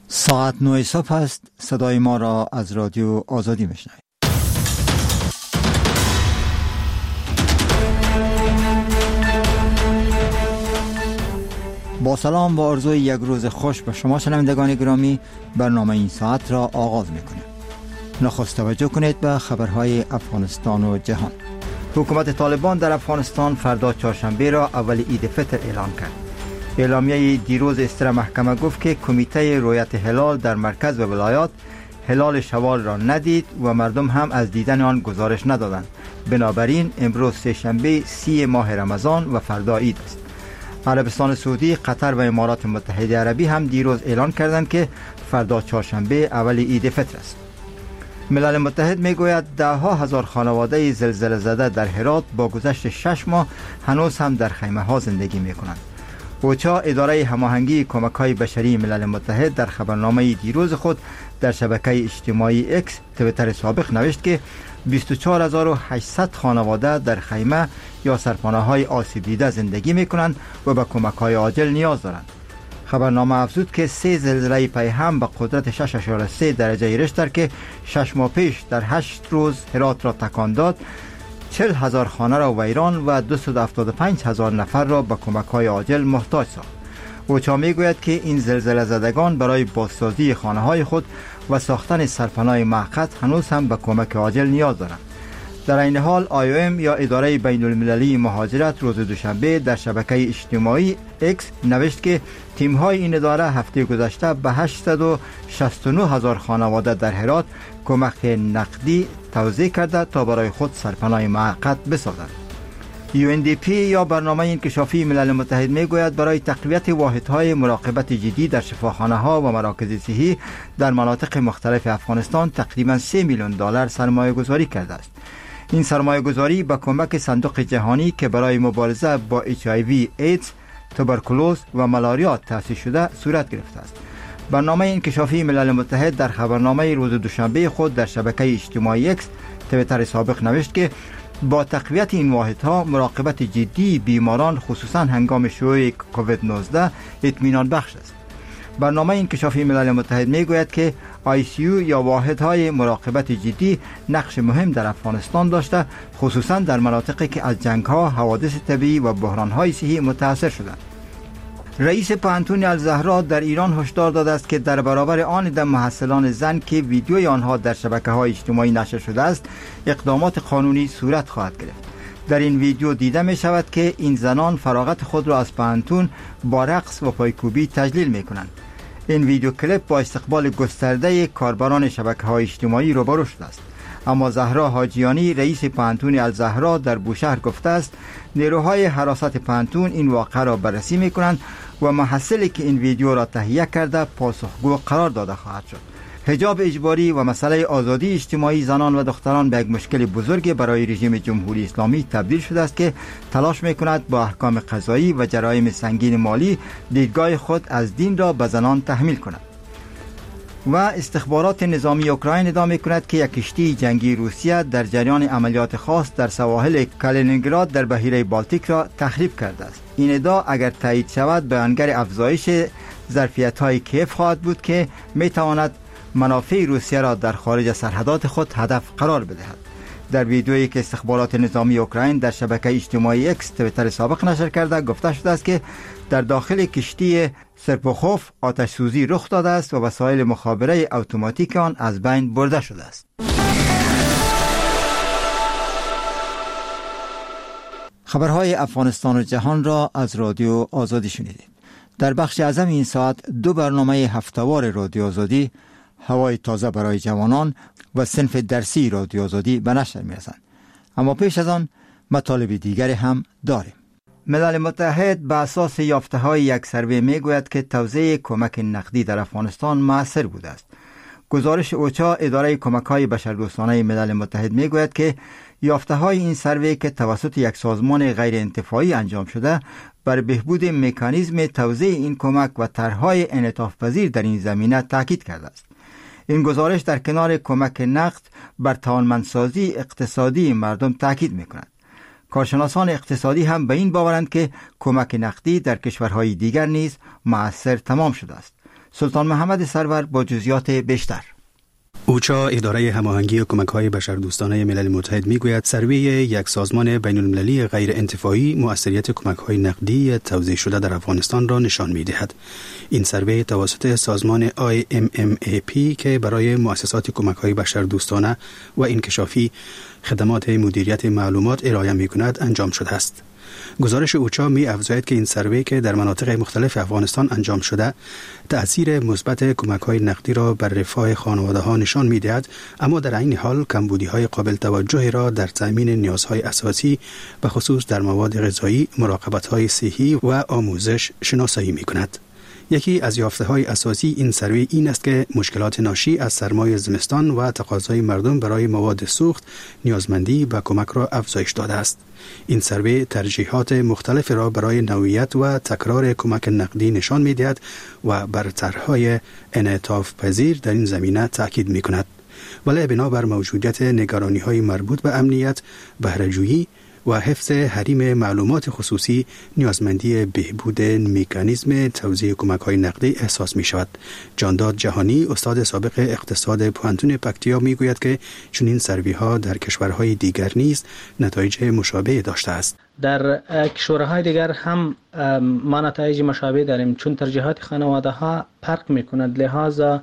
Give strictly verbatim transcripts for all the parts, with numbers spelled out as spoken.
ساعت نه صبح است. صدای ما را از رادیو آزادی میشنوید. با سلام و آرزوی یک روز خوش به شما شنوندگان گرامی، برنامه این ساعت را آغاز میکنیم. نخست توجه کنید به خبرهای افغانستان و جهان. حکومت طالبان در افغانستان فردا چهارشنبه را اول عید فطر اعلام کرد. اعلامیه دیروز استر محکمه گفت که کمیته رؤیت هلال در مرکز و ولایات هلال شوال را ندید و مردم هم از دیدن آن گزارش ندادند. بنابراین امروز سه شنبه سی ماه رمضان و فردا عید است. عربستان سعودی، قطر و امارات متحده عربی هم دیروز اعلان کردند که فردا چهارشنبه اول عید فطر است. ملل متحد میگوید ده ها هزار خانواده زلزله زده در هرات با گذشت شش ماه هنوز هم در خیمه ها زندگی می کنند. اوچا، اداره هماهنگی کمک‌های بشری ملل متحد، در خبرنامه دیروز خود در شبکه اجتماعی اکس توییتر سابق نوشت که بیست و چهار هزار و هشتصد خانواده در خیمه یا سرپناه‌های آسیب دیده زندگی می‌کنند و به کمک‌های عاجل نیاز دارند. خبرنامه افزود که سه زلزله پیهم به قدرت شش اشاره سه درجه ریشتر که شش ماه پیش در هشت روز هرات را تکان داد، چهل هزار خانه را ویران و دویست و هفتاد و پنج هزار نفر را به کمک‌های عاجل محتاج ساخت. اوچا میگوید که این زلزله زدگان برای بازسازی خانه‌های خود و ساختن سرپناه موقت هنوز هم به کمک عاجل نیاز دارند. در این حال آی او ام یا اداره بین المللی مهاجرت روز دوشنبه در شبکه اجتماعی اکس نوشت که تیم‌های این اداره هفته گذشته به هشتصد و شصت و نه هزار خانواده در هرات کمک نقدی توزیع کرده تا برای خود سرپناه موقت بسازند. یو ان دی پی یا برنامه انکشافی ملل متحد میگوید برای تقویت واحدهای مراقبت جدی در شفاخانه‌ها و مراکز صحی در مناطق مختلف افغانستان تقریباً سه میلیون دلار سرمایه گذاری کرده است. این سرمایه گذاری با کمک صندوق جهانی که برای مبارزه با اچ آی وی ایدز، توبرکولوز و ملاریا تأسیس شده صورت گرفته است. برنامه انکشافی ملل متحد در خبرنامه روز دوشنبه خود در شبکه اجتماعی اکس توییتر سابق نوشت که با تقویت این واحدها مراقبت جدی بیماران خصوصا هنگام شیوع کووید نوزده اطمینان بخش است. برنامه انکشافی ملل متحد میگوید که آی سی یو یا واحدهای مراقبت جدی نقش مهم در افغانستان داشته، خصوصا در مناطقی که از جنگ‌ها، حوادث طبیعی و بحران‌های صحی متاثر شدند. رئیس پانتون الزهرا در ایران هشدار داده است که در برابر آن عده محصلان زن که ویدیوی آنها در شبکه‌های اجتماعی نشر شده است، اقدامات قانونی صورت خواهد گرفت. در این ویدیو دیده می شود که این زنان فراغت خود را از پانتون با رقص و پایکوبی تجلیل می کنند. این ویدیو کلیپ با استقبال گسترده کاربران شبکه‌های اجتماعی روبرو شده است. اما زهرا حاجیانی، رئیس پانتون الزهرا در بوشهر گفته است نیروهای حراست پانتون این واقعه را بررسی می کنند و محصلی که این ویدیو را تهیه کرده پاسخگو قرار داده خواهد شد. حجاب اجباری و مسئله آزادی اجتماعی زنان و دختران به یک مشکل بزرگ برای رژیم جمهوری اسلامی تبدیل شده است که تلاش می‌کند با احکام قضایی و جرایم سنگین مالی دیدگاه خود از دین را به زنان تحمیل کند. و استخبارات نظامی اوکراین ادعا می‌کند که یک کشتی جنگی روسیه در جریان عملیات خاص در سواحل کالینینگراد در بحیره بالتیک را تخریب کرده است. این ادعا اگر تایید شود بیانگر افزایش ظرفیت‌های کیف خواهد بود که می‌تواند منافع روسیه را در خارج سرحدات خود هدف قرار بدهد. در ویدیویی که استخبارات نظامی اوکراین در شبکه اجتماعی اکس توییتر سابق نشر کرده گفته شده است که در داخل کشتی سرپوخوف آتش سوزی رخ داده است و وسایل مخابره اتوماتیک آن از بین برده شده است. خبرهای افغانستان و جهان را از رادیو آزادی شنیدید. در بخش اعظم این ساعت دو برنامه هفته‌وار رادیو آزادی، هوای تازه برای جوانان و صنف درسی رادیو آزادی به نشر می‌رسند. اما پیش از آن مطالب دیگری هم داریم. ملل متحد به اساس یافته‌های یک سروی میگوید که توزیع کمک نقدی در افغانستان موثر بوده است. گزارش اوچا، اداره کمک‌های بشردوستانه ملل متحد میگوید که یافته‌های این سروی که توسط یک سازمان غیر انتفاعی انجام شده بر بهبود مکانیزم توزیع این کمک و طرح‌های انعطاف پذیر در این زمینه تاکید کرده است. این گزارش در کنار کمک نقد بر توانمندسازی اقتصادی مردم تاکید می‌کند. کارشناسان اقتصادی هم به این باورند که کمک نقدی در کشورهای دیگر نیز مؤثر تمام شده است. سلطان محمد سرور با جزئیات بیشتر. اوچا اداره هماهنگی کمک‌های بشردوستانه ملل متحد میگوید سروی یک سازمان بین‌المللی غیر انتفاعی مؤثریت کمک‌های نقدی توزیع شده در افغانستان را نشان می‌دهد. این سروی توسط سازمان آی ام ام ای پی که برای مؤسسات کمک‌های بشردوستانه و انکشافی خدمات مدیریت معلومات ارائه می‌کند انجام شده است. گزارش اوچا می افزاید که این سروی که در مناطق مختلف افغانستان انجام شده تأثیر مثبت کمک‌های نقدی را بر رفاه خانواده‌ها نشان می‌دهد، اما در عین حال کمبودی‌های قابل توجهی را در تأمین نیازهای اساسی به خصوص در مواد غذایی، مراقبت‌های صحی و آموزش شناسایی می‌کند. یکی از یافته‌های اساسی این سروی این است که مشکلات ناشی از سرمای زمستان و تقاضای مردم برای مواد سوخت نیازمندی به کمک را افزایش داده است. این سروی ترجیحات مختلف را برای نوعیت و تکرار کمک نقدی نشان می‌دهد و بر طرح‌های انعطاف پذیر در این زمینه تاکید می‌کند. ولی بنابر موجودیت نگرانی‌های مربوط به امنیت، بهره‌جویی و حفظ حریم معلومات خصوصی نیازمندی بهبود مکانیزم توزیع کمک‌های نقدی احساس می‌شود. جانداد جهانی استاد سابق اقتصاد پوهنتون پکتیا می‌گوید که چنین سروی‌ها در کشورهای دیگر نیز نتایج مشابه داشته است. در کشورهای دیگر هم ما نتایج مشابه داریم، چون ترجیحات خانواده‌ها فرق می‌کند، لذا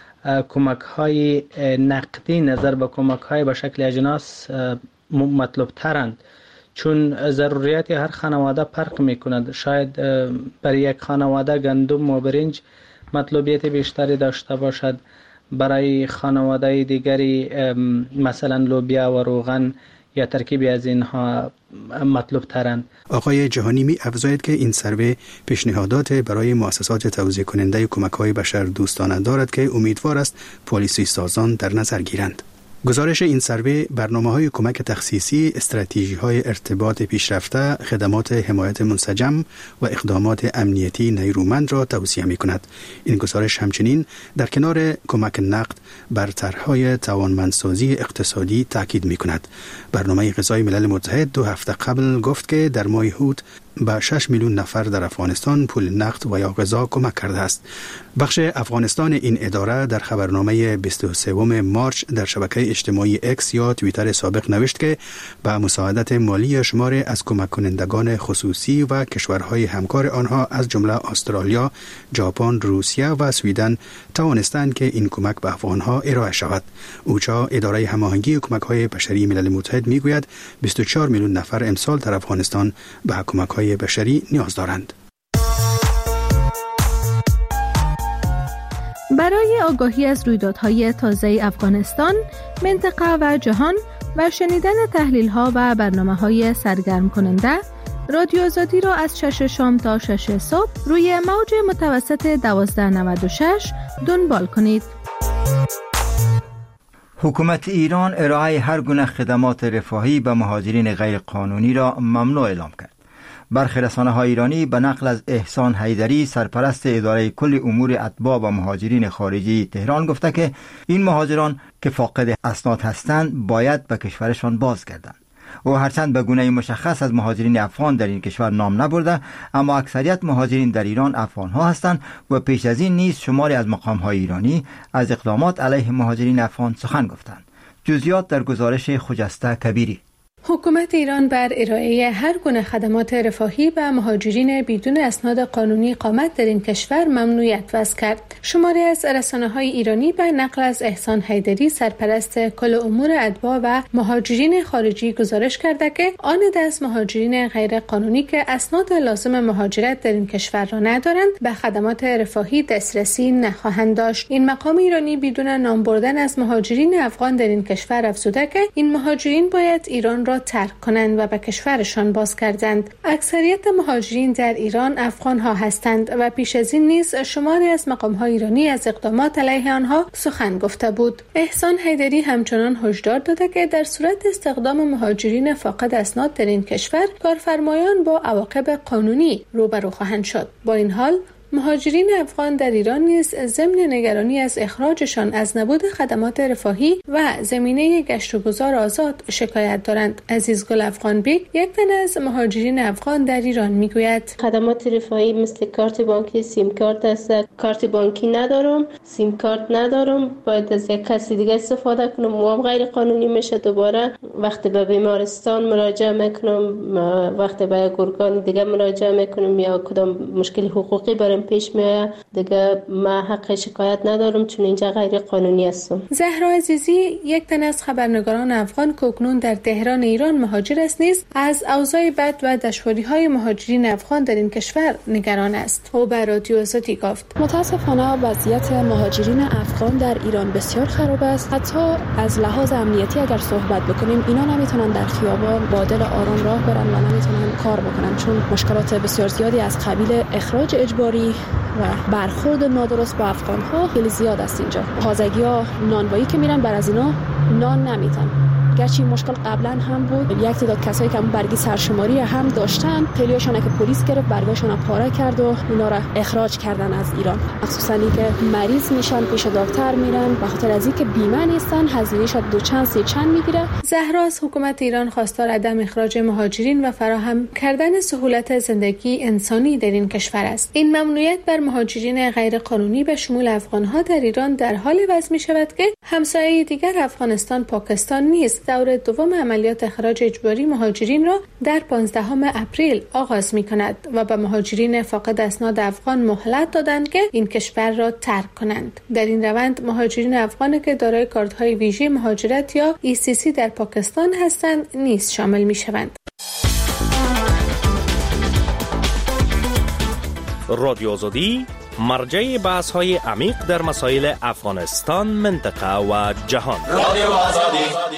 کمک‌های نقدی نظر به کمک‌های به شکل اجناس مطلوب ترند، چون ضروریات هر خانواده فرق میکند. شاید برای یک خانواده گندم و برنج مطلوبیت بیشتری داشته باشد، برای خانواده دیگری مثلا لوبیا و روغن یا ترکیبی از اینها مطلوب ترند. آقای جهانی می افزاید که این سروی پیشنهادات برای مؤسسات توزیع کننده کمک‌های بشردوستانه دارد که امیدوار است پالیسی سازان در نظر گیرند. گزارش این سروی برنامه‌های کمک تخصیصی، استراتژی‌های ارتباط پیشرفته، خدمات حمایت منسجم و اقدامات امنیتی نیرومند را توصیه می‌کند. این گزارش همچنین در کنار کمک نقد بر طرح‌های توانمندسازی اقتصادی تاکید می‌کند. برنامه غذای ملل متحد دو هفته قبل گفت که در ماه هوت به شش میلیون نفر در افغانستان پول نقد و یا غذا کمک کرده است. بخش افغانستان این اداره در خبرنامه بیست و سوم مارچ در شبکه اجتماعی اکس یا توییتر سابق نوشت که با مساعدت مالی شماری از کمک کنندگان خصوصی و کشورهای همکار آنها از جمله استرالیا، ژاپن، روسیه و سویدن توانستند که این کمک به افغانها ارائه شود. اوچا اداره هماهنگی کمک‌های بشری ملل متحد میگوید بیست و چهار میلیون نفر امسال در افغانستان به کمک‌های بشری نیاز دارند. برای آگاهی از رویدادهای تازه افغانستان، منطقه و جهان و شنیدن تحلیل‌ها و برنامه‌های سرگرم کننده، رادیو آزادی را از شش شام تا شش صبح روی موج متوسط دوازده نود و شش دنبال کنید. حکومت ایران ارائه هر گونه خدمات رفاهی به مهاجرین غیر قانونی را ممنوع اعلام کرد. برخی رسانه‌های ایرانی به نقل از احسان حیدری سرپرست اداره کل امور اتباع و مهاجرین خارجی تهران گفته که این مهاجران که فاقد اسناد هستند باید به کشورشان بازگردند. او هرچند به گونه مشخص از مهاجرین افغان در این کشور نام نبرده، اما اکثریت مهاجرین در ایران افغان‌ها هستند و پیش از این نیز شماری از مقام‌های ایرانی از اقدامات علیه مهاجرین افغان سخن گفتند. جزئیات در گزارش خجسته کبیری. حکومت ایران بر ارائه هر گونه خدمات رفاهی به مهاجرین بدون اسناد قانونی اقامت در این کشور ممنوعیت وضع کرد. شماری از رسانه‌های ایرانی به نقل از احسان حیدری سرپرست کل امور اتباع و مهاجرین خارجی گزارش کرده که آن دست مهاجرین غیر قانونی که اسناد لازم مهاجرت در این کشور را ندارند به خدمات رفاهی دسترسی نخواهند داشت. این مقام ایرانی بدون نام بردن از مهاجرین افغان در این کشور افزوده که این مهاجرین باید ایران را ترک کنند و به کشورشان بازگردند. اکثریت مهاجرین در ایران افغان ها هستند و پیش از این نیز شماری از مقام های ایرانی از اقدامات علیه آنها سخن گفته بود. احسان حیدری همچنان هشدار داده که در صورت استخدام مهاجرین فاقد اسناد در این کشور کارفرمایان با عواقب قانونی روبرو خواهند شد. با این حال مهاجرین افغان در ایران نیز ضمن نگرانی از اخراجشان از نبود خدمات رفاهی و زمینه گشت و گذار آزاد شکایت دارند. عزیزگل افغان بیگ یک تن از مهاجرین افغان در ایران میگوید خدمات رفاهی مثل کارت بانکی، سیم کارت است. کارت بانکی ندارم، سیم کارت ندارم، باید از یک کسی دیگه استفاده کنم و غیر قانونی میشه. دوباره وقتی به بیمارستان مراجعه میکنم، وقتی به گورگان دیگه مراجعه میکنم یا کدام مشکل حقوقی برام پیش میاد، دیگه ما حق شکایت ندارم چون اینجا غیر قانونی هستم. زهرا عزیزی یک تن از خبرنگاران افغان که اکنون در تهران ایران مهاجر است نیز از اوضاع بد و دشواری‌های مهاجرین افغان در این کشور نگران است. او به رادیو آزادی گفت: متاسفانه وضعیت مهاجرین افغان در ایران بسیار خراب است. حتی از لحاظ امنیتی اگر صحبت بکنیم، اینا نمیتونن در خیابان با دل آرام راه برن و نمیتونن کار بکنن چون مشکلات بسیار زیادی از قبیل اخراج اجباری و برخورد نادرست با افغان‌ها خیلی زیاد است. اینجا تازگی‌ها نانوایی که میرن بر از اینا نان نمیتن. گرچه مشکل قبلا هم بود، یک تعداد کسایی که برگی سرشماری هم داشتن، خیلیاشون که پلیس گرفت برگاشون پاره کرد و اونا را اخراج کردن از ایران. مخصوصا اینکه مریض میشن پیش دکتر میرن به خاطر از اینکه بیمه نیستن، هزینه‌اش دو چند سه چند میگیره. زهرا از حکومت ایران خواستار عدم اخراج مهاجرین و فراهم کردن سهولت زندگی انسانی در این کشور است. این ممنوعیت بر مهاجرین غیر قانونی به شمول افغان‌ها در ایران در حال وضع می شود که همسایه دیگر افغانستان پاکستان نیز دور دوم عملیات اخراج اجباری مهاجرین را در پانزدهم اپریل آغاز می کند و به مهاجرین فاقد اسناد افغان مهلت دادند که این کشور را ترک کنند. در این روند مهاجرین افغان که دارای کارت‌های ویژه مهاجرت یا ای سی سی در پاکستان هستند نیز شامل می شوند. رادیو آزادی مرجع بحث‌های عمیق در مسائل افغانستان، منطقه و جهان. رادیو آزادی.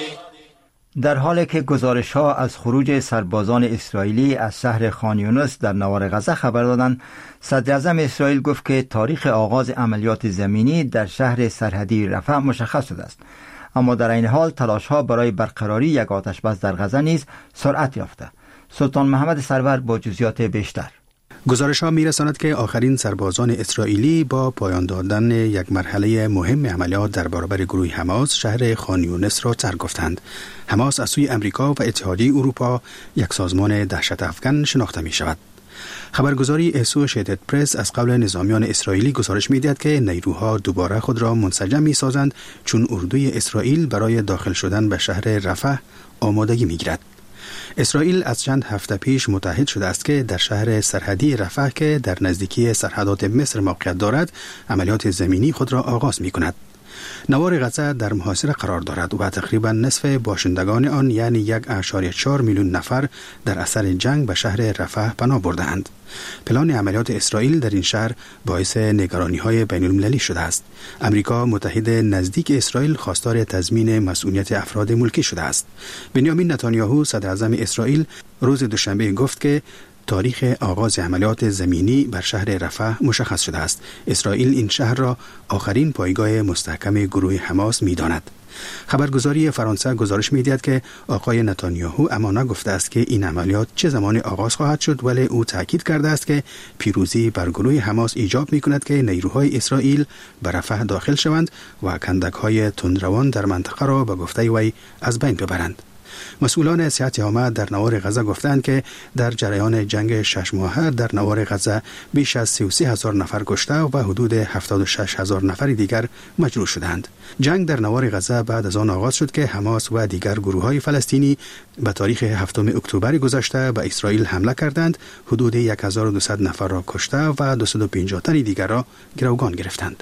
در حالی که گزارش‌ها از خروج سربازان اسرائیلی از شهر خان یونس در نوار غزه خبر دادند، صدر اعظم اسرائیل گفت که تاریخ آغاز عملیات زمینی در شهر سرحدی رفح مشخص شده است، اما در این حال تلاش‌ها برای برقراری یک آتش‌بس در غزه نیز سرعت یافته. سلطان محمد سرور با جزئیات بیشتر. گزارش ها می رساند که آخرین سربازان اسرائیلی با پایان دادن یک مرحله مهم عملیات در برابر گروه حماس شهر خان یونس را ترک گفتند. حماس از سوی امریکا و اتحادیه اروپا یک سازمان دهشت افکن شناخته می شود. خبرگزاری اسوشیتد پرس از قول نظامیان اسرائیلی گزارش می دهد که نیروها دوباره خود را منسجم می سازند چون اردوی اسرائیل برای داخل شدن به شهر رفح آمادگی می گیرد. اسرائیل از چند هفته پیش متحد شده است که در شهر سرحدی رفح که در نزدیکی سرحدات مصر موقعیت دارد عملیات زمینی خود را آغاز می کند. نوار غزه در محاصره قرار دارد و تقریبا نصف باشندگان آن یعنی یک و چهار میلیون نفر در اثر جنگ به شهر رفح پناه برده‌اند. پلان عملیات اسرائیل در این شهر باعث نگرانی‌های بین‌المللی شده است. امریکا متحد نزدیک اسرائیل خواستار تضمین مسئولیت افراد ملکی شده است. بنیامین نتانیاهو صدر اعظم اسرائیل روز دوشنبه گفت که تاریخ آغاز عملیات زمینی بر شهر رفح مشخص شده است. اسرائیل این شهر را آخرین پایگاه مستحکم گروه حماس می‌داند. خبرگزاری فرانسه گزارش می‌دهد که آقای نتانیاهو اما نگفته است که این عملیات چه زمان آغاز خواهد شد، ولی او تاکید کرده است که پیروزی بر گروه حماس ایجاب می‌کند که نیروهای اسرائیل به رفح داخل شوند و کندک‌های تندروان در منطقه را به گفته وی از بین ببرند. مسئولان صحت عامه در نوار غزه گفتند که در جریان جنگ شش ماهه در نوار غزه بیش از سی و سه هزار نفر کشته و حدود هفتاد و شش هزار نفر دیگر مجروح شدند. جنگ در نوار غزه بعد از آن آغاز شد که حماس و دیگر گروه‌های فلسطینی به تاریخ هفتم اکتبر گذشته به اسرائیل حمله کردند، حدود هزار و دویست نفر را کشته و دویست و پنجاه تن دیگر را گروگان گرفتند.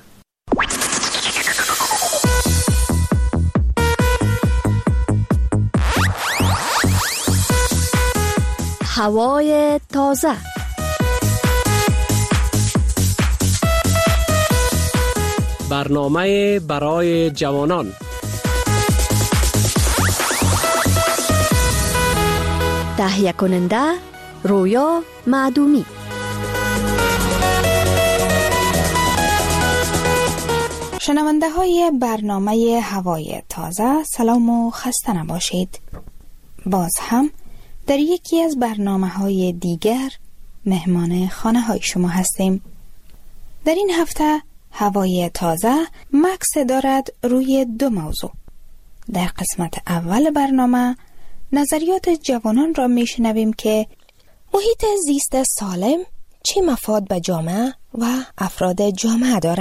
هوای تازه. برنامه برای جوانان. تهیه کننده رویا معدومی. شنونده های برنامه هوای تازه، سلام و خسته نباشید. باز هم در یکی از برنامه های دیگر مهمان خانه های شما هستیم. در این هفته هوای تازه مکس دارد روی دو موضوع. در قسمت اول برنامه نظریات جوانان را میشنویم که محیط زیست سالم چه مفاد به جامعه و افراد جامعه دارد.